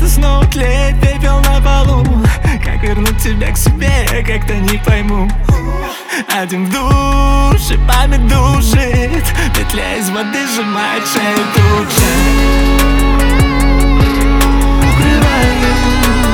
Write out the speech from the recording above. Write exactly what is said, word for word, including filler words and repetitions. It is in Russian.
Надежда снова тлеет, пепел на полу. Как вернуть тебя к себе, я как-то не пойму. Один в душе, память душит, петля из воды сжимает шею тут же. Укрываю